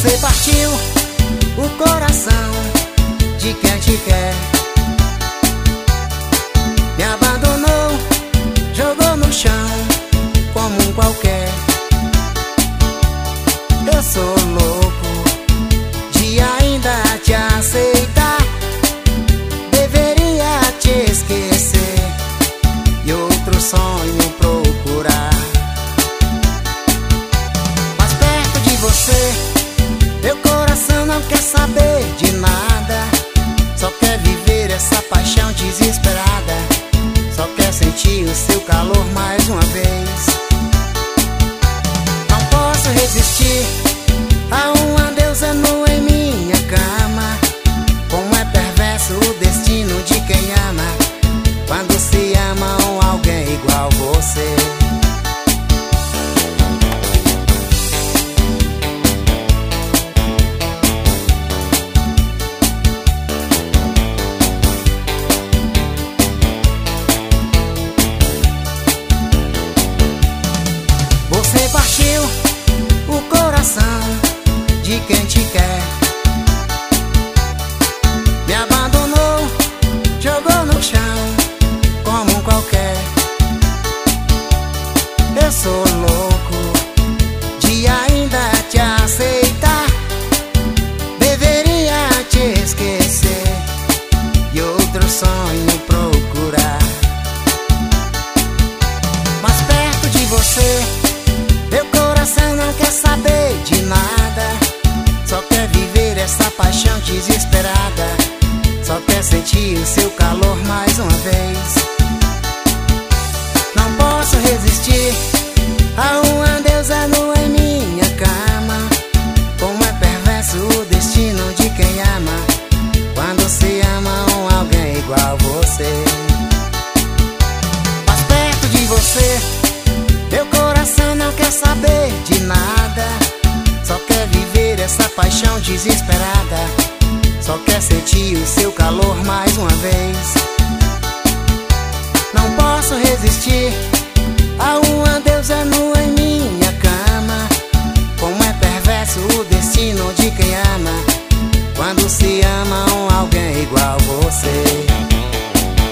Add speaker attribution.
Speaker 1: Você partiu o coração de quem te quer, me abandonou, jogou no chão como um qualquer. Eu sou louco de ainda te aceitar, deveria te esquecer e outro sonho procurar. Mas perto de você, meu coração não quer saber de nada, só quer viver essa paixão desesperada, só quer sentir o seu calor mais uma vez. Não posso resistir a um adeus nu em minha cama. Como é perverso o destino de quem ama, quando se ama alguém igual você. Você partiu o coração de quem te quer, me abandonou, jogou no chão como um qualquer. Eu sou louco de ainda te aceitar, deveria te esquecer e outro sonho procurar. Mas perto de você, meu coração não quer saber de nada, só quer viver essa paixão desesperada, só quer sentir o seu calor mais uma vez. Não posso resistir a um adeus nu em minha cama. Como é perverso o destino de quem ama, quando se ama alguém igual a você. Mas perto de você, meu coração não quer saber de nada, só quer viver essa paixão desesperada, só quer sentir o seu calor mais uma vez. Não posso resistir